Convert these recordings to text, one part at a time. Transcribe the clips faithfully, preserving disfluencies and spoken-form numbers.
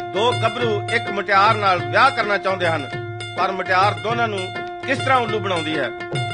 ਦੋ ਗੱਭਰੂ ਇੱਕ ਮੁਟਿਆਰ ਨਾਲ ਵਿਆਹ ਕਰਨਾ ਚਾਹੁੰਦੇ ਹਨ, ਪਰ ਮੁਟਿਆਰ ਦੋਨਾਂ ਨੂੰ ਕਿਸ ਤਰ੍ਹਾਂ ਉੱਲੂ ਬਣਾਉਂਦੀ ਹੈ।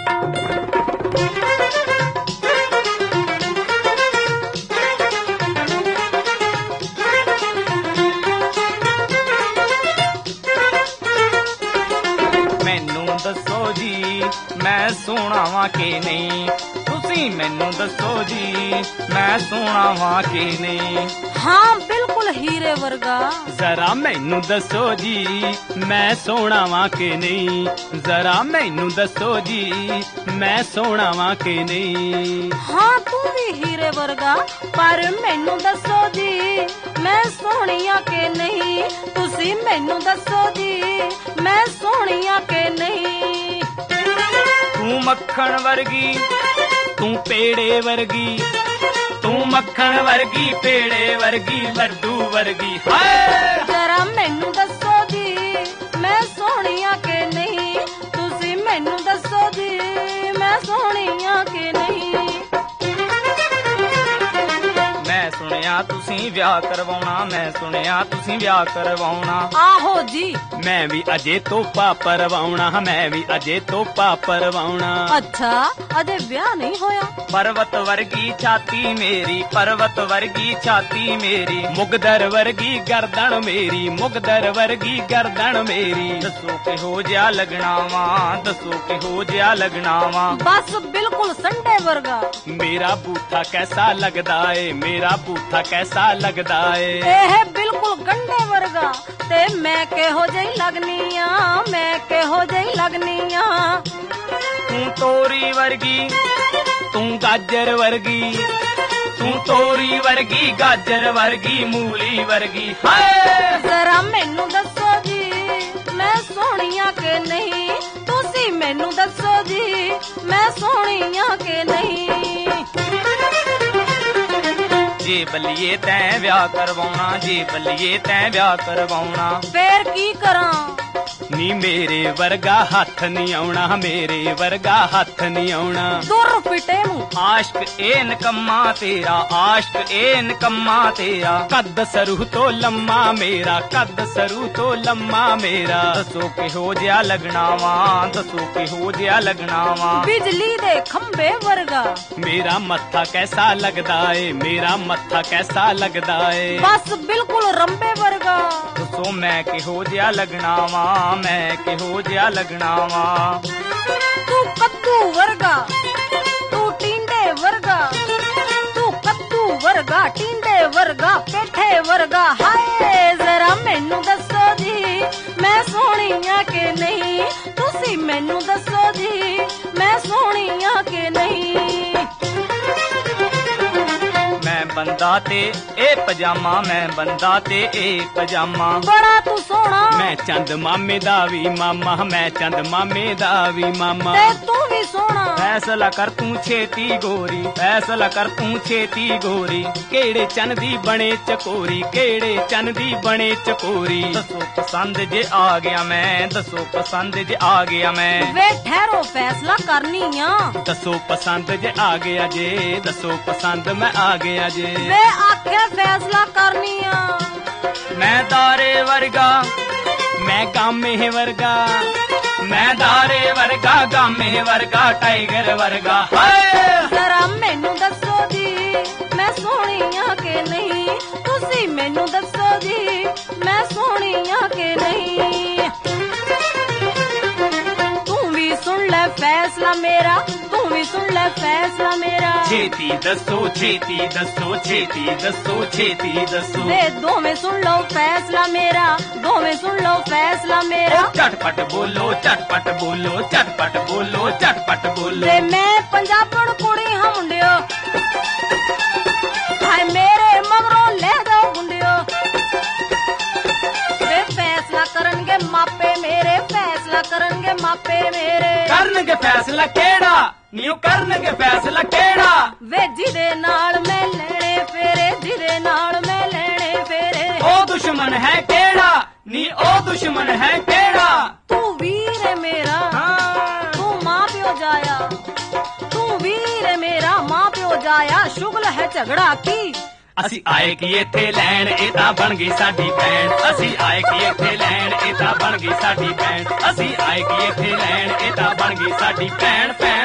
ਮੈਨੂੰ ਦੱਸੋ ਜੀ ਮੈਂ ਸੋਹਣਾ ਵਾਂ ਕਿ ਨਹੀਂ, ਤੁਸੀਂ ਮੈਨੂੰ ਦੱਸੋ ਜੀ ਮੈਂ ਸੋਹਣਾ ਵਾਂ ਕਿ ਨਹੀਂ। ਹਾਂ ਬਿਲਕੁਲ ਹੀਰੇ ਵਰਗਾ। ਜ਼ਰਾ ਮੈਨੂੰ ਦੱਸੋ ਜੀ ਮੈਂ ਸੋਹਣਾ ਵਾਂ ਕਿ ਨਹੀਂ, ਜ਼ਰਾ ਮੈਨੂੰ ਦੱਸੋ ਜੀ ਮੈਂ ਸੋਹਣਾ ਵਾਂ ਕਿ ਨਹੀਂ। ਹਾਂ ਤੂੰ ਵੀ ਹੀਰੇ ਵਰਗਾ, ਪਰ ਮੈਨੂੰ ਦੱਸੋ ਜੀ ਮੈਂ ਸੋਹਣੀ ਆ ਕਿ ਨਹੀਂ, ਤੁਸੀਂ ਮੈਨੂੰ ਦੱਸੋ ਜੀ ਮੈਂ ਸੋਹਣੀ ਆ ਕਿ ਨਹੀਂ। ਤੂੰ ਮੱਖਣ ਵਰਗੀ ਤੂੰ ਪੇੜੇ ਵਰਗੀ, ਤੂੰ ਮੱਖਣ ਵਰਗੀ ਪੇੜੇ ਵਰਗੀ ਲੱਡੂ ਵਰਗੀ। ਹਾਏ ਜ਼ਰਾ ਮੈਨੂੰ ਦੱਸੋ ਜੀ ਮੈਂ ਸੋਹਣੀ ਆ ਕਿ ਨਹੀਂ, ਤੁਸੀਂ ਮੈਨੂੰ ਦੱਸੋ ਜੀ ਮੈਂ ਸੋਹਣੀ ਆ ਕਿ ਨਹੀਂ। ਮੈਂ ਸੁਣਿਆ ਤੁਸੀਂ ਵਿਆਹ ਕਰਵਾਉਣਾ, ਮੈਂ ਸੁਣਿਆ ਤੁਸੀਂ ਵਿਆਹ ਕਰਵਾਉਣਾ। ਆਹੋ ਜੀ। ਮੈਂ ਵੀ ਅਜੇ ਤੋਪਾ ਪਰਵਾਉਣਾ, ਮੈਂ ਵੀ ਅਜੇ ਤੋਪਾ ਪਰਵਾਉਣਾ। ਅੱਛਾ ਅਜੇ ਵਿਆਹ ਨਹੀਂ ਹੋਇਆ। ਪਰਵਤ ਵਰਗੀ ਛਾਤੀ ਮੇਰੀ, ਪਰਵਤ ਵਰਗੀ ਛਾਤੀ ਮੇਰੀ, ਮੁਗਦਰ ਵਰਗੀ ਗਰਦਨ ਮੇਰੀ, ਮੁਗਦਰ ਵਰਗੀ ਗਰਦਨ ਮੇਰੀ। ਦੱਸੋ ਕਿਹੋ ਜਿਹਾ ਲੱਗਣਾ ਵਾ, ਦੱਸੋ ਕਿਹੋ ਜਿਹਾ ਲੱਗਣਾ ਵਾ। ਬਸ ਬਿਲਕੁਲ ਸੰਡੇ ਵਰਗਾ। ਮੇਰਾ ਬੂਥਾ ਕੈਸਾ ਲੱਗਦਾ ਏ, ਮੇਰਾ ਬੂਥਾ ਕੈਸਾ ਲੱਗਦਾ ਏ। ਇਹ ਬਿਲਕੁਲ ਗੰਡੇ ਵਰਗਾ, ਤੇ ਮੈਂ ਕਿਹੋ ਜਿਹੀ ਲੱਗਨੀ ਆ, ਮੈਂ ਕਿਹੋ ਜਿਹੀ ਲੱਗਨੀ ਆ। ਤੂੰ ਤੋਰੀ ਵਰਗੀ ਤੂੰ ਗਾਜਰ ਵਰਗੀ, ਤੂੰ ਤੋਰੀ ਵਰਗੀ ਗਾਜਰ ਵਰਗੀ ਮੂਲੀ ਵਰਗੀ। ਹਾਏ ਜ਼ਰਾ ਮੈਨੂੰ ਦੱਸੋ ਜੀ ਮੈਂ ਸੋਹਣੀ ਆ ਕਿ ਨਹੀਂ, ਤੁਸੀਂ ਮੈਨੂੰ ਦੱਸੋ ਜੀ ਮੈਂ ਸੋਹਣੀ ਆ ਕਿ ਨਹੀਂ। ਜੇ ਬੱਲੀਏ ਤੈਂ ਵਿਆਹ ਕਰਵਾਉਣਾ, ਜੇ ਬੱਲੀਏ ਤੈਂ ਵਿਆਹ ਕਰਵਾਉਣਾ। ਫੇਰ ਕੀ ਕਰਾਂ ਨੀ ਮੇਰੇ ਵਰਗਾ ਹੱਥ ਨਹੀਂ ਆਉਣਾ, ਮੇਰੇ ਵਰਗਾ ਹੱਥ ਨਹੀਂ ਆਉਣਾ। ਦੁਰ ਫਿਟੇ ਨੂੰ ਆਸ਼ਕ ਏ ਨਕੰਮਾ ਤੇਰਾ, ਆਸ਼ਕ ਏ ਨਕੰਮਾ ਤੇਰਾ। ਕੱਦ ਸਰੂ ਤੋਂ ਲੰਮਾ ਮੇਰਾ, ਕੱਦ ਸਰੂ ਤੋਂ ਲੰਮਾ ਮੇਰਾ। ਦੱਸੋ ਕਿਹੋ ਜਿਹਾ ਲੱਗਣਾ ਵਾ, ਦੱਸੋ ਕਿਹੋ ਜਿਹਾ ਲੱਗਣਾ ਵਾ। ਬਿਜਲੀ ਦੇ ਖੰਭੇ ਵਰਗਾ। ਮੇਰਾ ਮੱਥਾ ਕੈਸਾ ਲੱਗਦਾ ਏ, ਮੇਰਾ ਮੱਥਾ ਕੈਸਾ ਲੱਗਦਾ ਏ। ਬਸ ਬਿਲਕੁਲ ਰੰਬੇ ਵਰਗਾ। ਦੱਸੋ ਮੈਂ ਕਿਹੋ ਜਿਹਾ ਲੱਗਣਾ ਵਾ, ਮੈਂ ਕਿਹੋ ਜਿਹਾ ਲੱਗਣਾ ਵਾ। ਤੂੰ ਕੱਦੂ ਵਰਗਾ, ਤੂੰ ਟਿੰਡੇ ਵਰਗਾ, ਤੂੰ ਕੱਦੂ ਵਰਗਾ ਟਿੰਡੇ ਵਰਗਾ ਪੇਠੇ ਵਰਗਾ। ਹਾਏ ਜ਼ਰਾ ਮੈਨੂੰ ਦੱਸੋ ਜੀ ਮੈਂ ਸੋਹਣੀ ਆ ਕਿ ਨਹੀਂ, ਤੁਸੀਂ ਮੈਨੂੰ ਦੱਸੋ ਜੀ ਮੈਂ ਸੋਹਣੀ ਆ ਕਿ ਨਹੀਂ। ਮੈਂ ਬੰਦਾ ਤੇ ਇਹ ਪਜਾਮਾ, ਮੈਂ ਬੰਦਾ ਤੇ ਇਹ ਪਜਾਮਾ। ਬੜਾ ਤੂੰ ਸੋਹਣਾ। ਮੈਂ ਚੰਦ ਮਾਮੇ ਦਾ ਵੀ ਮਾਮਾ, ਮੈਂ ਚੰਦ ਮਾਮੇ ਦਾ ਵੀ ਮਾਮਾ। ਤੇ ਤੂੰ ਵੀ ਸੋਹਣਾ। ਫੈਸਲਾ ਕਰ ਤੂੰ ਛੇਤੀ ਗੋਰੀ, ਫੈਸਲਾ ਕਰ ਤੂੰ ਛੇਤੀ ਗੋਰੀ। ਕਿਹੜੇ ਚੰਨ ਦੀ ਬਣੇ ਚਕੋਰੀ, ਕਿਹੜੇ ਚੰਨ ਦੀ ਬਣੇ ਚਕੋਰੀ। ਦੱਸੋ ਪਸੰਦ ਜੇ ਆ ਗਿਆ ਮੈਂ, ਦੱਸੋ ਪਸੰਦ ਜੇ ਆ ਗਿਆ ਮੈਂ। ਵੇ ਠਹਿਰੋ ਫੈਸਲਾ ਕਰਨੀ ਆ। ਦੱਸੋ ਪਸੰਦ ਜੇ ਆ ਗਿਆ ਜੇ, ਦੱਸੋ ਪਸੰਦ ਮੈਂ ਆ ਗਿਆ ਜੇ। ਵੇ ਆਖੇ ਫੈਸਲਾ ਕਰਨੀ ਆ। ਮੈਂ ਤਾਰੇ ਵਰਗਾ ਮੈਂ ਗਾਮੇ ਵਰਗਾ, ਮੈਂ ਤਾਰੇ ਵਰਗਾ ਗਾਮੇ ਵਰਗਾ ਟਾਈਗਰ ਵਰਗਾ। ਹਾਏ ਜ਼ਰਾ ਮੈਨੂੰ ਦੱਸੋ ਜੀ ਮੈਂ ਸੋਹਣੀ ਆ ਕਿ ਨਹੀਂ, ਤੁਸੀਂ ਮੈਨੂੰ ਦੱਸੋ ਜੀ ਮੈਂ ਸੋਹਣੀ ਆ ਕਿ ਨਹੀਂ। ਤੂੰ ਵੀ ਸੁਣ ਲੈ ਫੈਸਲਾ ਮੇਰਾ, ਤੂੰ ਵੀ ਸੁਣ ਲੈ ਫੈਸਲਾ ਮੇਰਾ। ਛੇਤੀ ਦੱਸੋ ਛੇਤੀ ਦੱਸੋ, ਛੇਤੀ ਦੱਸੋ ਛੇਤੀ ਦੱਸੋ। ਵੇ ਦੋਵੇਂ ਸੁਣ ਲਓ ਫੈਸਲਾ ਮੇਰਾ, ਦੋਵੇਂ ਸੁਣ ਲਓ ਫੈਸਲਾ ਮੇਰਾ। ਝਟਪਟ ਬੋਲੋ ਝਟਪਟ ਬੋਲੋ, ਝਟਪਟ ਬੋਲੋ ਝਟਪਟ ਬੋਲੋ। ਤੇ ਮੈਂ ਪੰਜਾਬਣ ਕੁੜੀ ਹਾਂ ਮੁੰਡਿਓ, ਹਾਏ ਮੇਰੇ ਮਗਰੋਂ ਲੈ ਜਾਓ ਗੁੰਡਿਓ। ਵੇ ਫੈਸਲਾ ਕਰਨਗੇ ਮਾਪੇ ਮੇਰੇ, ਫੈਸਲਾ ਕਰਨਗੇ ਮਾਪੇ ਮੇਰੇ। ਕਰਨਗੇ ਫੈਸਲਾ ਕਿਹੜਾ ਨੀ, ਉਹ ਕਰਨਗੇ ਫੈਸਲਾ ਕਿਹੜਾ। ਵੇ ਜਿਹਦੇ ਨਾਲ ਮੈਂ ਲੈਣੇ ਫੇਰੇ, ਜਿਹਦੇ ਨਾਲ ਮੈਂ ਲੈਣੇ ਫੇਰੇ। ਉਹ ਦੁਸ਼ਮਣ ਹੈ ਕਿਹੜਾ ਨੀ, ਉਹ ਦੁਸ਼ਮਣ ਹੈ ਕਿਹੜਾ। ਤੂੰ ਵੀਰ ਹੈ ਮੇਰਾ, ਹਾਂ ਤੂੰ ਮਾਂ ਪਿਓ ਜਾਇਆ, ਤੂੰ ਵੀਰ ਹੈ ਮੇਰਾ ਮਾਂ ਪਿਓ ਜਾਇਆ। ਸ਼ੁਗਲ ਹੈ ਝਗੜਾ ਕੀ, ਅਸੀਂ ਆਏ ਕੀ ਇੱਥੇ ਲੈਣ ਇਹ ਤਾਂ ਬਣ ਗਈ ਸਾਡੀ ਭੈਣ ਅਸੀਂ ਆਏ ਕੀ ਇੱਥੇ ਲੈਣ ਇਹ ਤਾਂ ਬਣ ਗਈ ਸਾਡੀ ਭੈਣ ਅਸੀਂ ਆਏ ਕੀ ਇੱਥੇ ਲੈਣ ਇਹ ਤਾਂ ਬਣ ਗਈ ਸਾਡੀ ਭੈਣ ਭੈਣ